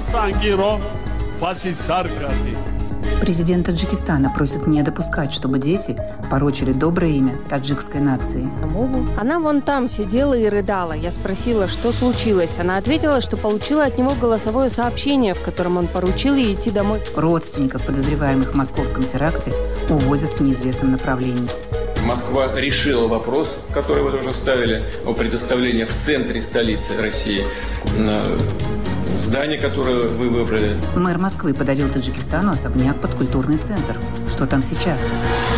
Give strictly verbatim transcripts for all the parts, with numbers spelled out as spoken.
Президент Таджикистана просит не допускать, чтобы дети порочили доброе имя таджикской нации. Она вон там сидела и рыдала. Я спросила, что случилось. Она ответила, что получила от него голосовое сообщение, в котором он поручил ей идти домой. Родственников подозреваемых в московском теракте увозят в неизвестном направлении. Москва решила вопрос, который вы тоже ставили, о предоставлении в центре столицы России здание, которое вы выбрали. Мэр Москвы подарил Таджикистану особняк под культурный центр. Что там сейчас?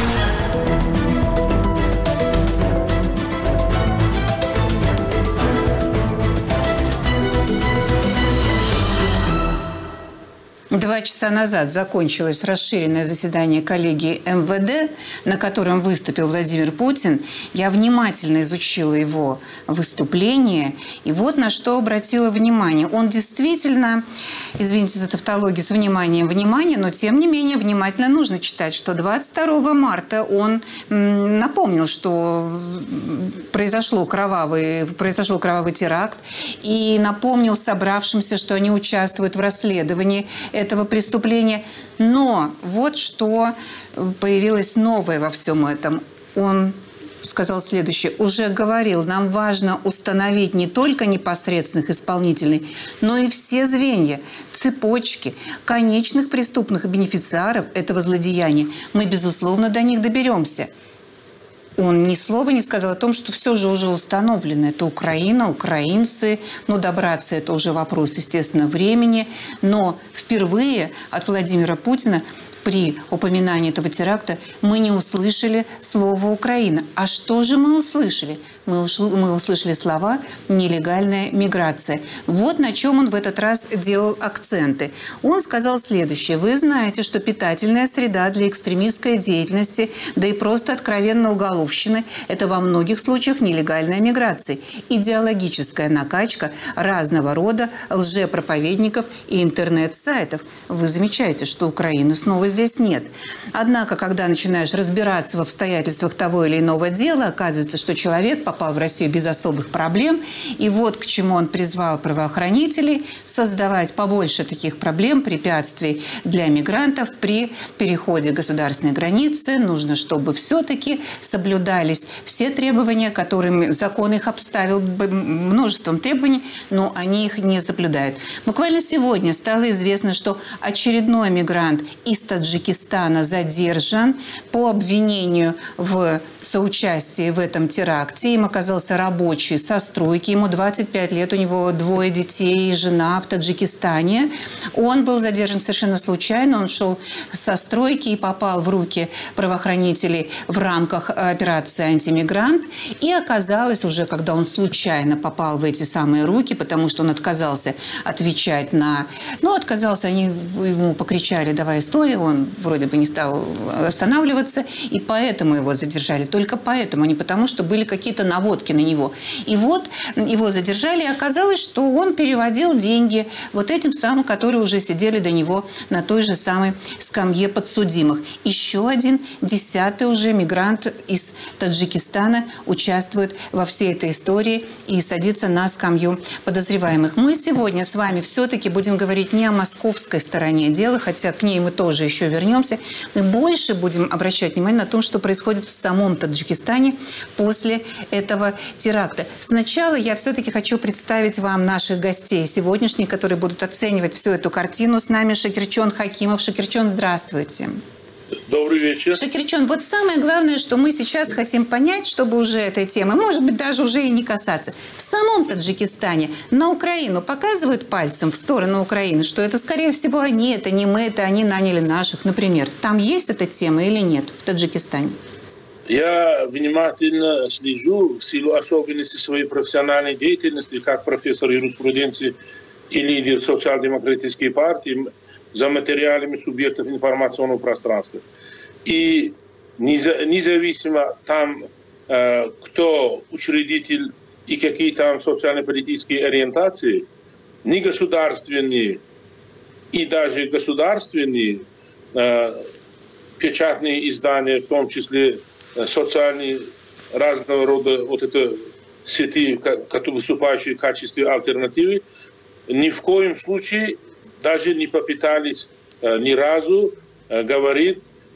Два часа назад закончилось расширенное заседание коллегии эм вэ дэ, на котором выступил Владимир Путин. Я внимательно изучила его выступление, и вот на что обратила внимание. Он действительно, извините за тавтологию, с вниманием внимания, но тем не менее внимательно нужно читать, что двадцать второго марта он напомнил, что произошло кровавый, произошел кровавый теракт, и напомнил собравшимся, что они участвуют в расследовании этого преступления. Но вот что появилось новое во всем этом. Он сказал следующее. Уже говорил, нам важно установить не только непосредственных исполнителей, но и все звенья, цепочки, конечных преступных бенефициаров этого злодеяния. Мы, безусловно, до них доберемся. Он ни слова не сказал о том, что все же уже установлено. Это Украина, украинцы. Ну, добраться – это уже вопрос, естественно, времени. Но впервые от Владимира Путина при упоминании этого теракта мы не услышали слово «Украина». А что же мы услышали? Мы, ушли, мы услышали слова «нелегальная миграция». Вот на чем он в этот раз делал акценты. Он сказал следующее. Вы знаете, что питательная среда для экстремистской деятельности, да и просто откровенно уголовщины – это во многих случаях нелегальная миграция. Идеологическая накачка разного рода лжепроповедников и интернет-сайтов. Вы замечаете, что Украины снова здесь нет. Однако, когда начинаешь разбираться в обстоятельствах того или иного дела, оказывается, что человек попал в Россию без особых проблем. И вот к чему он призвал правоохранителей – создавать побольше таких проблем, препятствий для мигрантов при переходе государственной границы. Нужно, чтобы все-таки соблюдались все требования, которыми закон их обставил множеством требований, но они их не соблюдают. Буквально сегодня стало известно, что очередной мигрант из Таджикистана задержан по обвинению в соучастии в этом теракте. Им оказался рабочий со стройки. Ему двадцать пять лет, у него двое детей и жена в Таджикистане. Он был задержан совершенно случайно. Он шел со стройки и попал в руки правоохранителей в рамках операции «Антимигрант». И оказалось уже, когда он случайно попал в эти самые руки, потому что он отказался отвечать на... Ну, отказался, они ему покричали «давай историю», он вроде бы не стал останавливаться, и поэтому его задержали. Только поэтому, а не потому, что были какие-то наводки на него. И вот его задержали, и оказалось, что он переводил деньги вот этим самым, которые уже сидели до него на той же самой скамье подсудимых. Еще один, десятый уже мигрант из Таджикистана участвует во всей этой истории и садится на скамью подозреваемых. Мы сегодня с вами все-таки будем говорить не о московской стороне дела, хотя к ней мы тоже еще вернемся. Мы больше будем обращать внимание на то, что происходит в самом Таджикистане после этого теракта. Сначала я все-таки хочу представить вам наших гостей сегодняшних, которые будут оценивать всю эту картину. С нами Шакирчон Хакимов. Шакирчон, здравствуйте. Добрый вечер. Шакирчон, вот самое главное, что мы сейчас хотим понять, чтобы уже этой темы, может быть, даже уже и не касаться. В самом Таджикистане на Украину показывают пальцем в сторону Украины, что это, скорее всего, они, это не мы, это они наняли наших, например. Там есть эта тема или нет в Таджикистане? Я внимательно слежу в силу особенностей своей профессиональной деятельности, как профессор юриспруденции и лидер социал-демократической партии, за материалами субъектов информационного пространства. И независимо там, кто учредитель и какие там социально-политические ориентации, не государственные и даже государственные печатные издания, в том числе социальные разного рода вот это сети, выступающие в качестве альтернативы, ни в коем случае даже не попытались ни разу говорить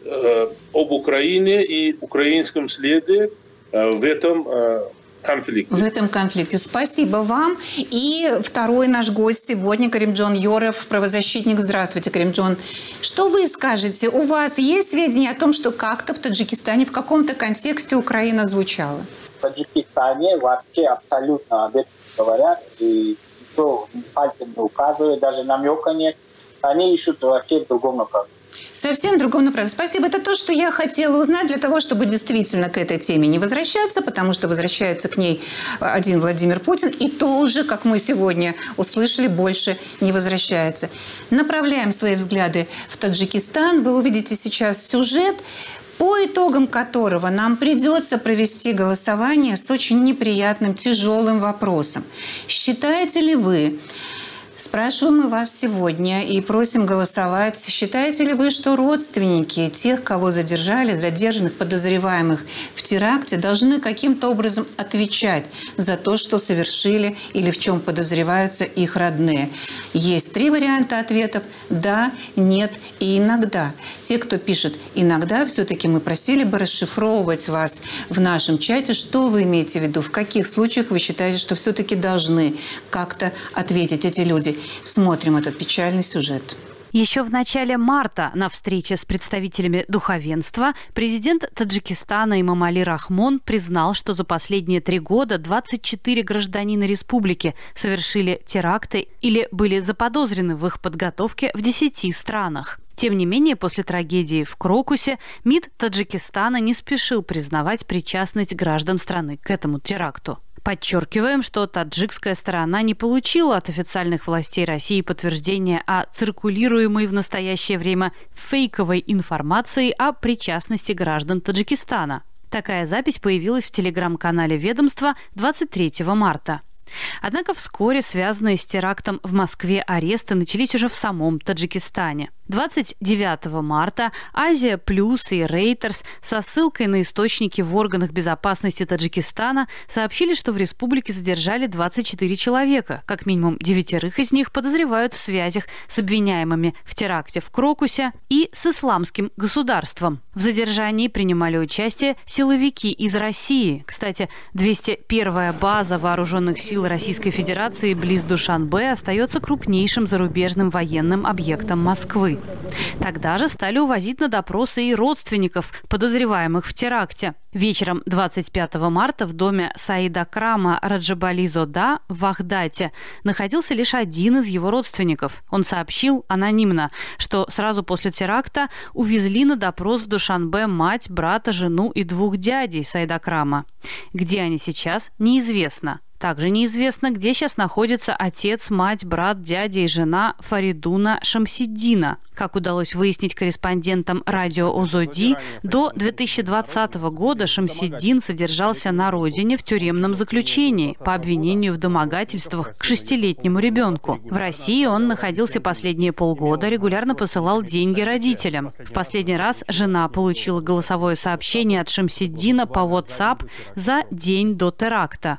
об Украине и украинском следе в этом конфликте. В этом конфликте. Спасибо вам. И второй наш гость сегодня, Каримджон Йоров, правозащитник. Здравствуйте, Каримджон. Что вы скажете? У вас есть сведения о том, что как-то в Таджикистане в каком-то контексте Украина звучала? В Таджикистане вообще абсолютно об этом говорят, и никто пальцем не указывает, даже намека нет. Они ищут вообще в другом направлении. Совсем в другом направлении. Спасибо. Это то, что я хотела узнать для того, чтобы действительно к этой теме не возвращаться, потому что возвращается к ней один Владимир Путин, и тоже, как мы сегодня услышали, больше не возвращается. Направляем свои взгляды в Таджикистан. Вы увидите сейчас сюжет, по итогам которого нам придется провести голосование с очень неприятным, тяжелым вопросом. Считаете ли вы, спрашиваем мы вас сегодня и просим голосовать. Считаете ли вы, что родственники тех, кого задержали, задержанных, подозреваемых в теракте, должны каким-то образом отвечать за то, что совершили или в чем подозреваются их родные? Есть три варианта ответов: да, нет и иногда. Те, кто пишет «иногда», все-таки мы просили бы расшифровывать вас в нашем чате. Что вы имеете в виду? В каких случаях вы считаете, что все-таки должны как-то ответить эти люди? Смотрим этот печальный сюжет. Еще в начале марта на встрече с представителями духовенства президент Таджикистана Эмомали Рахмон признал, что за последние три года двадцать четыре гражданина республики совершили теракты или были заподозрены в их подготовке в десяти странах. Тем не менее, после трагедии в Крокусе МИД Таджикистана не спешил признавать причастность граждан страны к этому теракту. Подчеркиваем, что таджикская сторона не получила от официальных властей России подтверждения о циркулируемой в настоящее время фейковой информации о причастности граждан Таджикистана. Такая запись появилась в телеграм-канале ведомства двадцать третьего марта. Однако вскоре связанные с терактом в Москве аресты начались уже в самом Таджикистане. двадцать девятого марта Азия Плюс и Рейтерс со ссылкой на источники в органах безопасности Таджикистана сообщили, что в республике задержали двадцать четыре человека. Как минимум девятерых из них подозревают в связях с обвиняемыми в теракте в Крокусе и с исламским государством. В задержании принимали участие силовики из России. Кстати, двести первая база вооруженных сил Российской Федерации близ Душанбе остается крупнейшим зарубежным военным объектом Москвы. Тогда же стали увозить на допросы и родственников подозреваемых в теракте. Вечером двадцать пятого марта в доме Саида Крама Раджабали Зода в Вахдате находился лишь один из его родственников. Он сообщил анонимно, что сразу после теракта увезли на допрос в Душанбе мать, брата, жену и двух дядей Саида Крама. Где они сейчас, неизвестно. Также неизвестно, где сейчас находятся отец, мать, брат, дядя и жена Фаридуна Шамсиддина. Как удалось выяснить корреспондентам радио Озоди, до две тысячи двадцатого года Шамсиддин содержался на родине в тюремном заключении по обвинению в домогательствах к шестилетнему ребенку. В России он находился последние полгода, регулярно посылал деньги родителям. В последний раз жена получила голосовое сообщение от Шамсиддина по WhatsApp за день до теракта.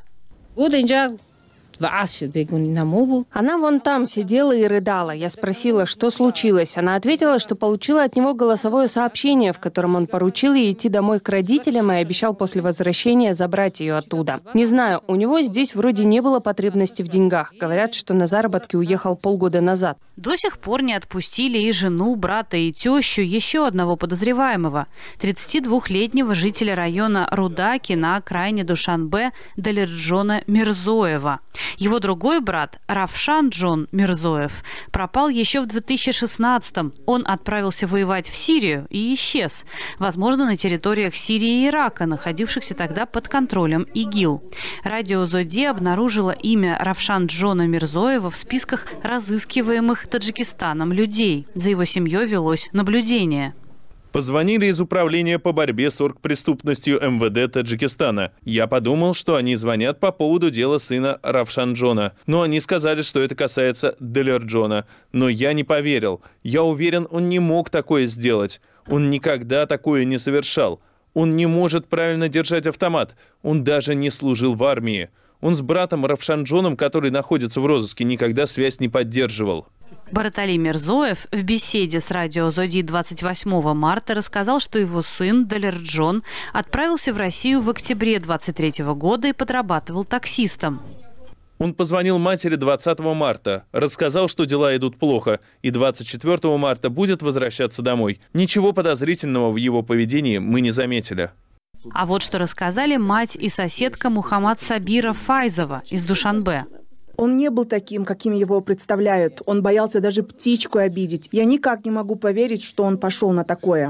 Она вон там сидела и рыдала. Я спросила, что случилось. Она ответила, что получила от него голосовое сообщение, в котором он поручил ей идти домой к родителям и обещал после возвращения забрать ее оттуда. Не знаю, у него здесь вроде не было потребности в деньгах. Говорят, что на заработки уехал полгода назад. До сих пор не отпустили и жену, брата и тещу еще одного подозреваемого, тридцатидвухлетнего жителя района Рудаки на окраине Душанбе Далерджона Мирзоева. Его другой брат, Равшан Джон Мирзоев, пропал еще в две тысячи шестнадцатом. Он отправился воевать в Сирию и исчез. Возможно, на территориях Сирии и Ирака, находившихся тогда под контролем ИГИЛ. Радио Зоди обнаружило имя Равшан Джона Мирзоева в списках разыскиваемых Таджикистаном людей. За его семьей велось наблюдение. Позвонили из управления по борьбе с оргпреступностью эм вэ дэ Таджикистана. Я подумал, что они звонят по поводу дела сына Равшанджона. Но они сказали, что это касается Далерджона. Но я не поверил. Я уверен, он не мог такое сделать. Он никогда такое не совершал. Он не может правильно держать автомат. Он даже не служил в армии. Он с братом Равшанджоном, который находится в розыске, никогда связь не поддерживал. Баратали Мирзоев в беседе с радио Зоди двадцать восьмого марта рассказал, что его сын Далерджон отправился в Россию в октябре двадцать третьего года и подрабатывал таксистом. Он позвонил матери двадцатого марта, рассказал, что дела идут плохо, и двадцать четвёртого марта будет возвращаться домой. Ничего подозрительного в его поведении мы не заметили. А вот что рассказали мать и соседка Мухаммад Сабира Файзова из Душанбе. Он не был таким, каким его представляют. Он боялся даже птичку обидеть. Я никак не могу поверить, что он пошел на такое.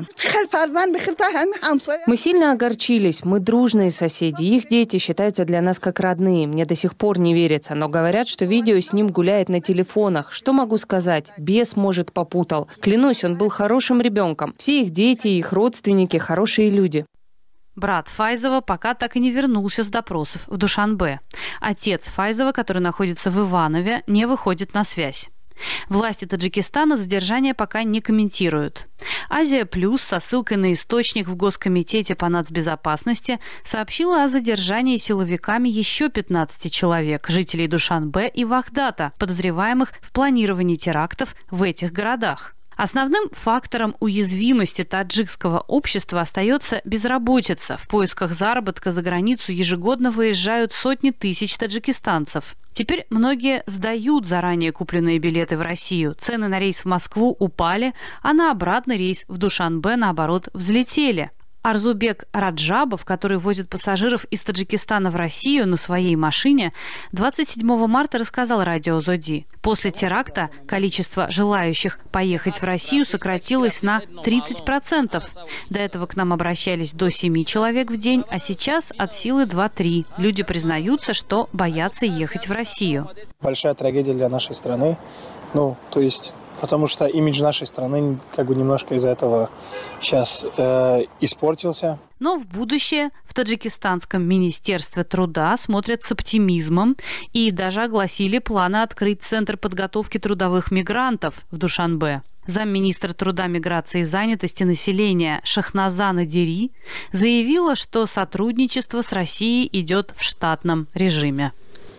Мы сильно огорчились. Мы дружные соседи. Их дети считаются для нас как родные. Мне до сих пор не верится. Но говорят, что видео с ним гуляет на телефонах. Что могу сказать? Бес, может, попутал. Клянусь, он был хорошим ребенком. Все их дети и их родственники – хорошие люди. Брат Файзова пока так и не вернулся с допросов в Душанбе. Отец Файзова, который находится в Иванове, не выходит на связь. Власти Таджикистана задержание пока не комментируют. Азия Плюс со ссылкой на источник в Госкомитете по нацбезопасности сообщила о задержании силовиками еще пятнадцати человек, жителей Душанбе и Вахдата, подозреваемых в планировании терактов в этих городах. Основным фактором уязвимости таджикского общества остается безработица. В поисках заработка за границу ежегодно выезжают сотни тысяч таджикистанцев. Теперь многие сдают заранее купленные билеты в Россию. Цены на рейс в Москву упали, а на обратный рейс в Душанбе, наоборот, взлетели. Арзубек Раджабов, который возит пассажиров из Таджикистана в Россию на своей машине, двадцать седьмого марта рассказал радио Зоди. После теракта количество желающих поехать в Россию сократилось на тридцать процентов. До этого к нам обращались до семи человек в день, а сейчас от силы два-три. Люди признаются, что боятся ехать в Россию. Большая трагедия для нашей страны. Ну, то есть... Потому что имидж нашей страны как бы немножко из-за этого сейчас э, испортился. Но в будущее в Таджикистанском министерстве труда смотрят с оптимизмом и даже огласили планы открыть Центр подготовки трудовых мигрантов в Душанбе. Замминистра труда, миграции и занятости населения Шахназа Надири заявила, что сотрудничество с Россией идет в штатном режиме.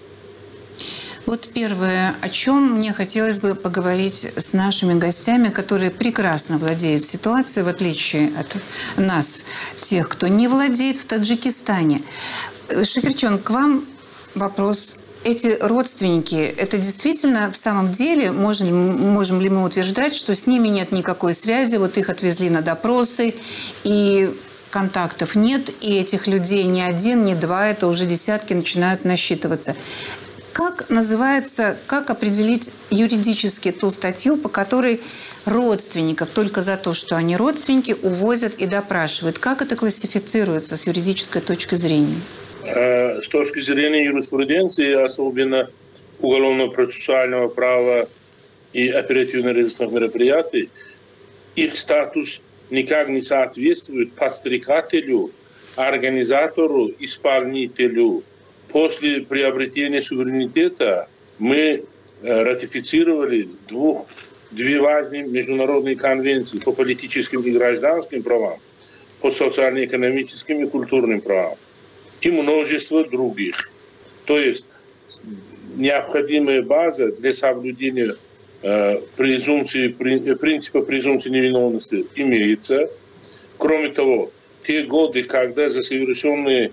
Вот первое, о чем мне хотелось бы поговорить с нашими гостями, которые прекрасно владеют ситуацией, в отличие от нас, тех, кто не владеет в Таджикистане. Шакирчон, к вам вопрос. Эти родственники, это действительно в самом деле, можем, можем ли мы утверждать, что с ними нет никакой связи, вот их отвезли на допросы, и контактов нет, и этих людей ни один, ни два, это уже десятки начинают насчитываться. Как называется, как определить юридически ту статью, по которой родственников только за то, что они родственники, увозят и допрашивают? Как это классифицируется с юридической точки зрения? С точки зрения юриспруденции, особенно уголовно-процессуального права и оперативно-розыскных мероприятий, их статус никак не соответствует подстрекателю, организатору, исполнителю. После приобретения суверенитета мы ратифицировали двух, две важные международные конвенции по политическим и гражданским правам, по социально-экономическим и культурным правам и множество других. То есть необходимая база для соблюдения э, презумпции, при, принципа презумпции невиновности имеется. Кроме того, те годы, когда за совершенные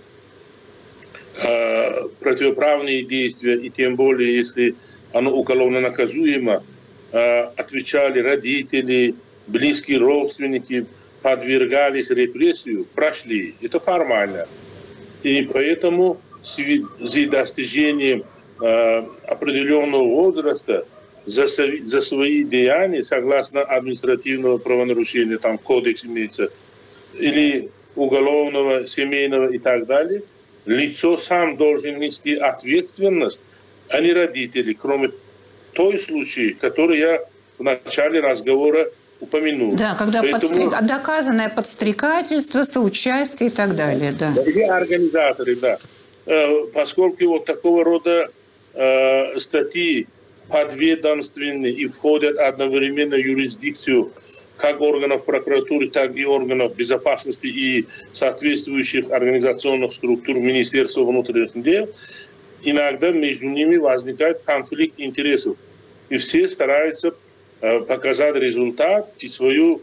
противоправные действия, и тем более, если оно уголовно наказуемо, отвечали родители, близкие родственники, подвергались репрессию, прошли. Это формально. И поэтому за достижением определенного возраста за, за свои деяния, согласно административного правонарушения, там кодекс имеется, или уголовного, семейного и так далее, лицо сам должен нести ответственность, а не родители, кроме той случая, который я в начале разговора упомянул. Да, когда Поэтому... подстрек... доказанное подстрекательство, соучастие и так далее. Да. И организаторы, да. Поскольку вот такого рода э, статьи подведомственны и входят одновременно в юрисдикцию как органов прокуратуры, так и органов безопасности и соответствующих организационных структур Министерства внутренних дел, иногда между ними возникает конфликт интересов. И все стараются показать результат и свою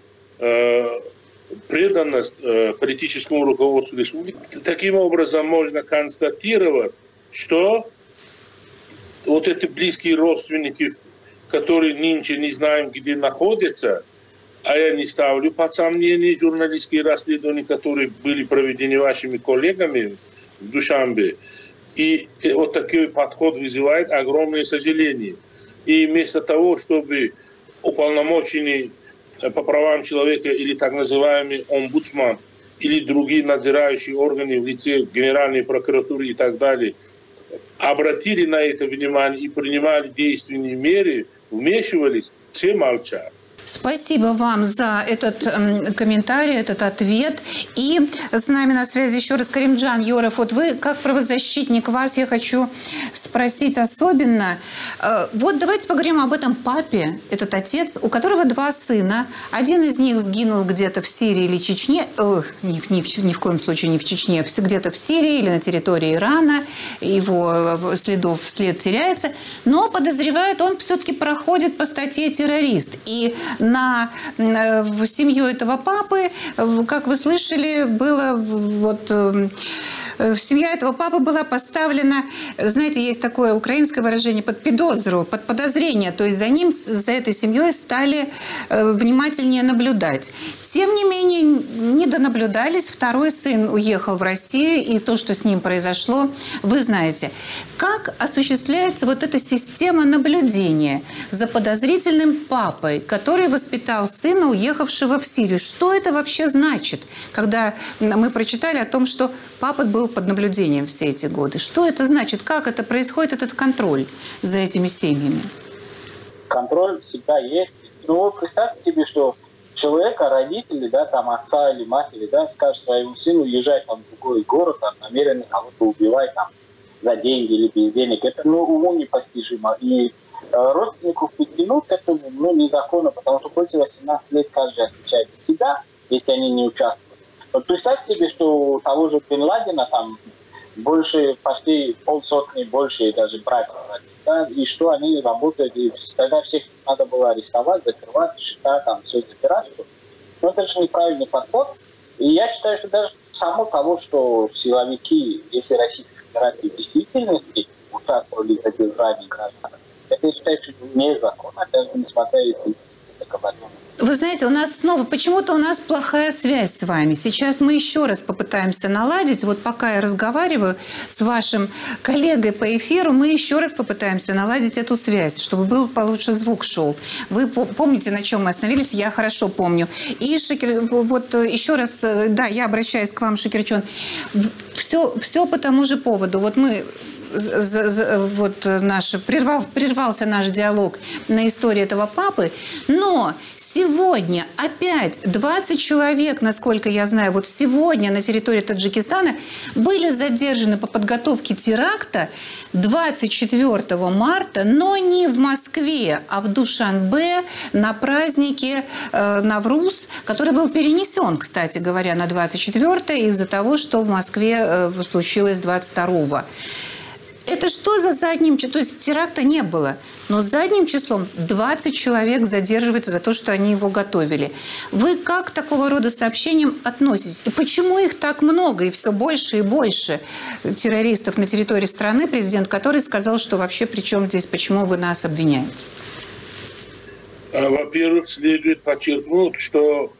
преданность политическому руководству республики. Таким образом можно констатировать, что вот эти близкие родственники, которые нынче не знаем, где находятся, а я не ставлю под сомнение журналистские расследования, которые были проведены вашими коллегами в Душанбе. И вот такой подход вызывает огромное сожаление. И вместо того, чтобы уполномоченный по правам человека или так называемый омбудсман или другие надзирающие органы в лице Генеральной прокуратуры и так далее обратили на это внимание и принимали действенные меры, вмешивались, все молчат. Спасибо вам за этот э, комментарий, этот ответ. И с нами на связи еще раз Каримджан Yorов. Вот вы, как правозащитник, вас я хочу спросить особенно. Э, вот давайте поговорим об этом папе, этот отец, у которого два сына. Один из них сгинул где-то в Сирии или Чечне. Э, ни, ни, в, ни в коем случае не в Чечне, где-то в Сирии или на территории Ирана. Его следов след теряется. Но подозревают, он все-таки проходит по статье террорист. И на в семью этого папы, как вы слышали, было вот семья этого папы была поставлена, знаете, есть такое украинское выражение, под подозру, под подозрение, то есть за ним, за этой семьей стали внимательнее наблюдать. Тем не менее, не донаблюдались, второй сын уехал в Россию, и то, что с ним произошло, вы знаете. Как осуществляется вот эта система наблюдения за подозрительным папой, который воспитал сына, уехавшего в Сирию? Что это вообще значит, когда мы прочитали о том, что папа был под наблюдением все эти годы? Что это значит? Как это происходит, этот контроль за этими семьями? Контроль всегда есть. Но представьте себе, что человека, родители, да, там отца или матери, да, скажет своему сыну, езжай там в другой город, там, намеренно кого-то убивай там за деньги или без денег. Это, ну, уму непостижимо. И родственников притянуть к этому, ну, незаконно, потому что после восемнадцати лет каждый отвечает за себя, если они не участвуют. Вот представьте себе, что у того же Бен Ладена там больше, почти полсотни, больше даже братьев, да, и что они работают, и тогда всех надо было арестовать, закрывать, счета, там, все запирать. Но это же неправильный подход. И я считаю, что даже само того, что силовики, если Российской Федерации в действительности участвовали в задержании граждан, это, я считаю, что незаконно, даже несмотря на это говорю. Вы знаете, у нас снова, почему-то у нас плохая связь с вами. Сейчас мы еще раз попытаемся наладить. Вот пока я разговариваю с вашим коллегой по эфиру, мы еще раз попытаемся наладить эту связь, чтобы был получше звук шел. Вы помните, на чем мы остановились? Я хорошо помню. И Шакир, вот еще раз, да, я обращаюсь к вам, Шакирчон. Все, все по тому же поводу. Вот мы... Вот наш, прервал, прервался наш диалог на истории этого папы, но сегодня опять двадцать человек, насколько я знаю, вот сегодня на территории Таджикистана были задержаны по подготовке теракта двадцать четвёртого марта, но не в Москве, а в Душанбе на празднике э, Навруз, который был перенесен, кстати говоря, на двадцать четвёртое из-за того, что в Москве э, случилось двадцать второго. Это что за задним числом? То есть теракта не было, но задним числом двадцать человек задерживается за то, что они его готовили. Вы как к такого рода сообщениям относитесь? И почему их так много и все больше и больше террористов на территории страны, президент который сказал, что вообще при чем здесь, почему вы нас обвиняете? Во-первых, следует подчеркнуть, что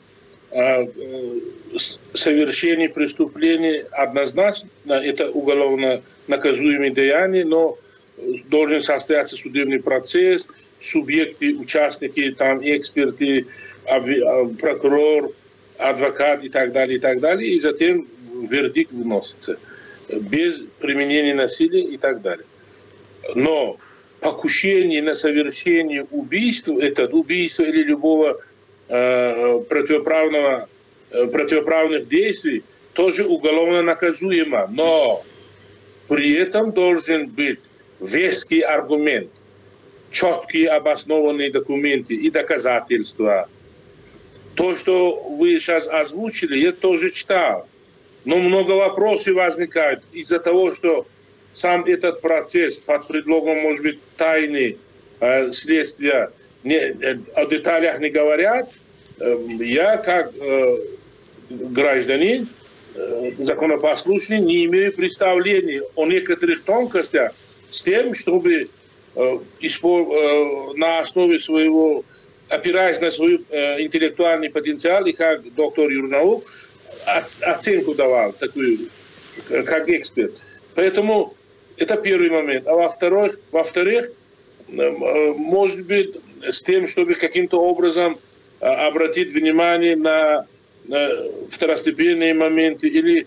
совершение преступления однозначно это уголовно наказуемые деяния, но должен состояться судебный процесс, субъекты, участники, там, эксперты, прокурор, адвокат и так далее, и так далее, и затем вердикт выносится без применения насилия и так далее. Но покушение на совершение убийства, это убийство или любого э, противоправного, э, противоправных действий, тоже уголовно наказуемо, но при этом должен быть веский аргумент, четкие обоснованные документы и доказательства. То, что вы сейчас озвучили, я тоже читал. Но много вопросов возникает из-за того, что сам этот процесс под предлогом, может быть, тайны э, следствия не, о деталях не говорят. Я, как э, гражданин, э, законопослушный, не имею представления о некоторых тонкостях с тем, чтобы э, испо, э, на основе своего, опираясь на свой э, интеллектуальный потенциал, и как доктор юрнаук, оценку давал, такую, как эксперт. Поэтому это первый момент. А во-вторых, во-вторых, может быть, с тем, чтобы каким-то образом обратить внимание на второстепенные моменты или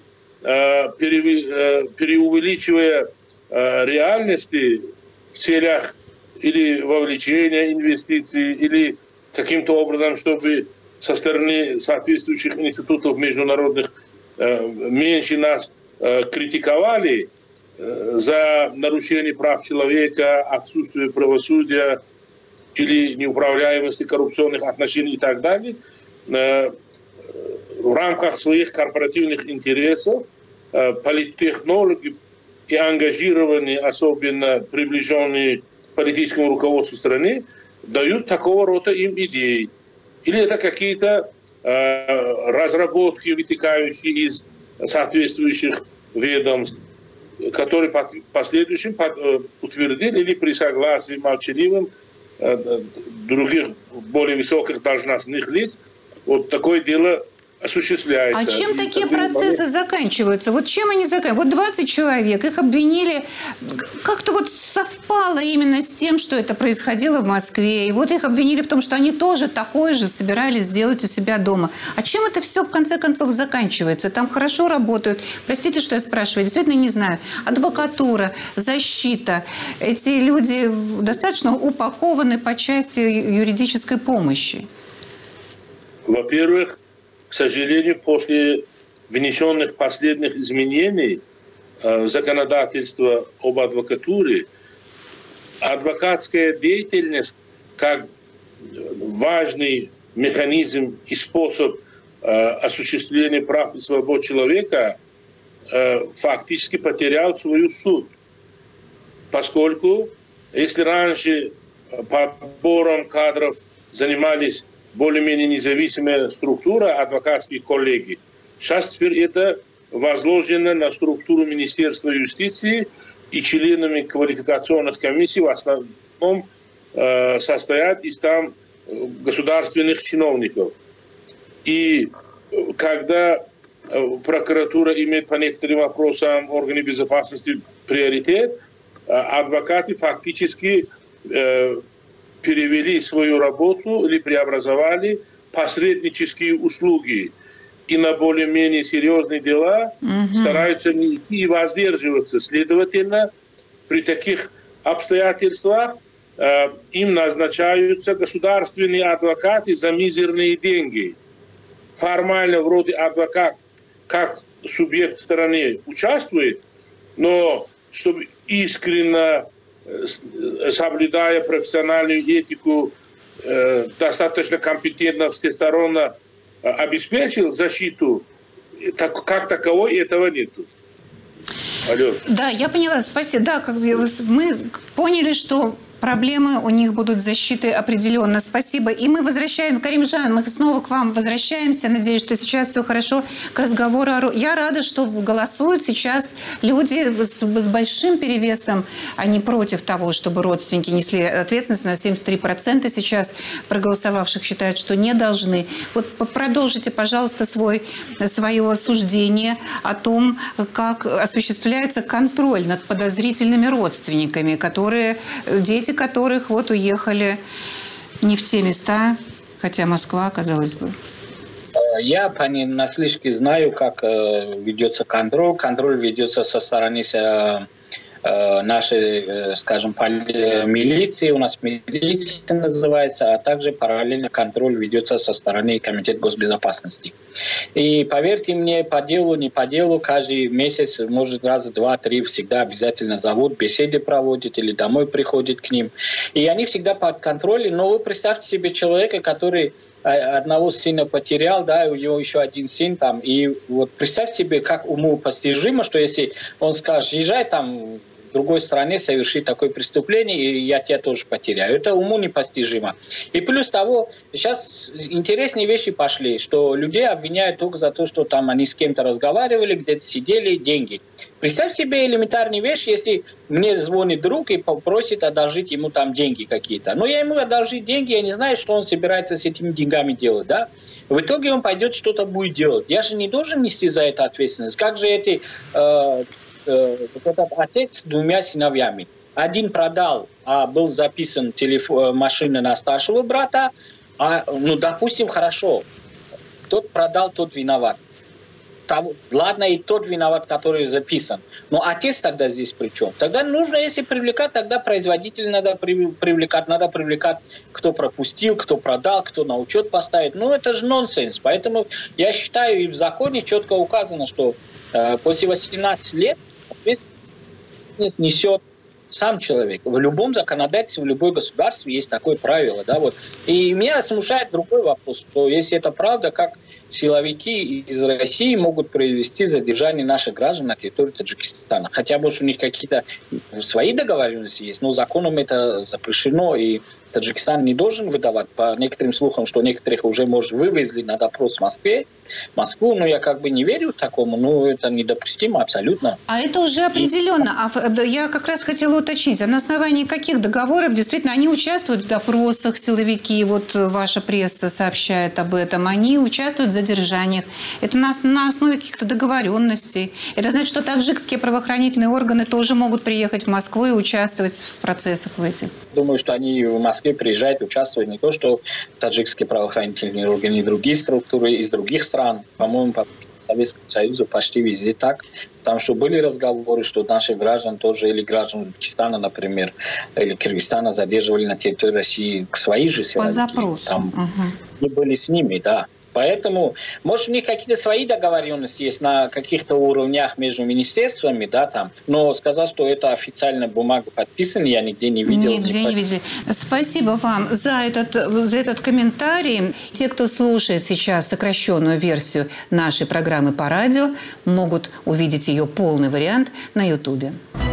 переувеличивая реальности в целях или вовлечения инвестиций, или каким-то образом, чтобы со стороны соответствующих институтов международных меньше нас критиковали за нарушение прав человека, отсутствие правосудия или неуправляемости коррупционных отношений и так далее, в рамках своих корпоративных интересов политтехнологи и ангажированные, особенно приближенные к политическому руководству страны, дают такого рода им идеи. Или это какие-то э, разработки, вытекающие из соответствующих ведомств, которые в последующем утвердили или при согласии молчаливым э, других более высоких должностных лиц. Вот такое дело осуществляется. А чем и такие процессы момент... заканчиваются? Вот чем они заканчиваются? Вот двадцать человек, их обвинили, как-то вот совпало именно с тем, что это происходило в Москве. И вот их обвинили в том, что они тоже такое же собирались сделать у себя дома. А чем это все в конце концов заканчивается? Там хорошо работают. Простите, что я спрашиваю, я действительно не знаю. Адвокатура, защита. Эти люди достаточно упакованы по части юридической помощи. Во-первых, к сожалению, после внесенных последних изменений в законодательство об адвокатуре, адвокатская деятельность как важный механизм и способ осуществления прав и свобод человека фактически потерял свою суть. Поскольку если раньше подбором кадров занимались более-менее независимая структура адвокатских коллегий. Сейчас теперь это возложено на структуру Министерства юстиции, и членами квалификационных комиссий в основном э, состоят из там государственных чиновников. И когда э, прокуратура имеет по некоторым вопросам органы безопасности приоритет, э, адвокаты фактически э, перевели свою работу или преобразовали посреднические услуги. И на более-менее серьезные дела угу. стараются не идти и воздерживаться. Следовательно, при таких обстоятельствах э, им назначаются государственные адвокаты за мизерные деньги. Формально вроде адвокат как субъект стороны участвует, но чтобы искренне, соблюдая профессиональную этику, э, достаточно компетентно, всесторонне э, обеспечил защиту, так, как таковой этого нету. Алло. Да, я поняла, спасибо. Да, как, мы поняли, что проблемы у них будут с защитой определенно. Спасибо. И мы возвращаем, Каримжан, мы снова к вам возвращаемся. Надеюсь, что сейчас все хорошо к разговору. Я рада, что голосуют сейчас люди с, с большим перевесом. Они против того, чтобы родственники несли ответственность. На семьдесят три процента сейчас проголосовавших считают, что не должны. Вот продолжите, пожалуйста, свой, свое суждение о том, как осуществляется контроль над подозрительными родственниками, которые, дети которых вот уехали не в те места, хотя Москва, казалось бы. Я понаслышке знаю, как ведется контроль. Контроль ведется со стороны нашей, скажем, милиции, у нас милиция называется, а также параллельно контроль ведется со стороны Комитета госбезопасности. И поверьте мне, по делу, не по делу, каждый месяц, может, раз, два, три всегда обязательно зовут, беседы проводят или домой приходят к ним. И они всегда под контролем, но вы представьте себе человека, который одного сына потерял, да, у него еще один сын там, и вот представь себе, как уму постижимо, что если он скажет, езжай там другой стране совершить такое преступление, и я тебя тоже потеряю. Это уму непостижимо. И плюс того, сейчас интересные вещи пошли, что людей обвиняют только за то, что там они с кем-то разговаривали, где-то сидели, деньги. Представь себе элементарную вещь, если мне звонит друг и попросит одолжить ему там деньги какие-то. Но я ему одолжить деньги, я не знаю, что он собирается с этими деньгами делать, да? В итоге он пойдет что-то будет делать. Я же не должен нести за это ответственность. Как же эти, э, э, этот отец с двумя сыновьями? Один продал, а был записан телефон, машина на старшего брата. А, ну, допустим, хорошо. Тот продал, тот виноват. Там, ладно, и тот виноват, который записан. Но отец тогда здесь при чем? Тогда нужно, если привлекать, тогда производителя надо привлекать. Надо привлекать, кто пропустил, кто продал, кто на учет поставит. Ну, это же нонсенс. Поэтому я считаю, и в законе четко указано, что э, после восемнадцати лет ответственность несет сам человек. В любом законодательстве, в любой государстве есть такое правило. Да, вот. И меня смущает другой вопрос, что если это правда, как силовики из России могут произвести задержание наших граждан на территории Таджикистана. Хотя, может, у них какие-то свои договоренности есть, но законом это запрещено, и Таджикистан не должен выдавать. По некоторым слухам, что некоторых уже, может, вывезли на допрос в Москве, Москву, но я как бы не верю такому, но это недопустимо абсолютно. А это уже определенно. А я как раз хотела уточнить, а на основании каких договоров действительно они участвуют в допросах, силовики, вот ваша пресса сообщает об этом, они участвуют в задержаниях. Это на, на основе каких-то договоренностей. Это значит, что таджикские правоохранительные органы тоже могут приехать в Москву и участвовать в процессах в этих? Думаю, что они в Москве приезжают, участвуют не то, что таджикские правоохранительные органы, и другие структуры из других стран. По-моему, по Советскому Союзу почти везде так. Потому что были разговоры, что наши граждан тоже, или граждан Узбекистана, например, или Кыргызстана задерживали на территории России к свои же силовики. По запросу. Там угу. Мы были с ними, да. Поэтому, может, у них какие-то свои договоренности есть на каких-то уровнях между министерствами, да, там. Но сказать, что это официальная бумага подписана, я нигде не видел. Нигде не, не видели. Спасибо вам за этот, за этот комментарий. Те, кто слушает сейчас сокращенную версию нашей программы по радио, могут увидеть ее полный вариант на Ютубе.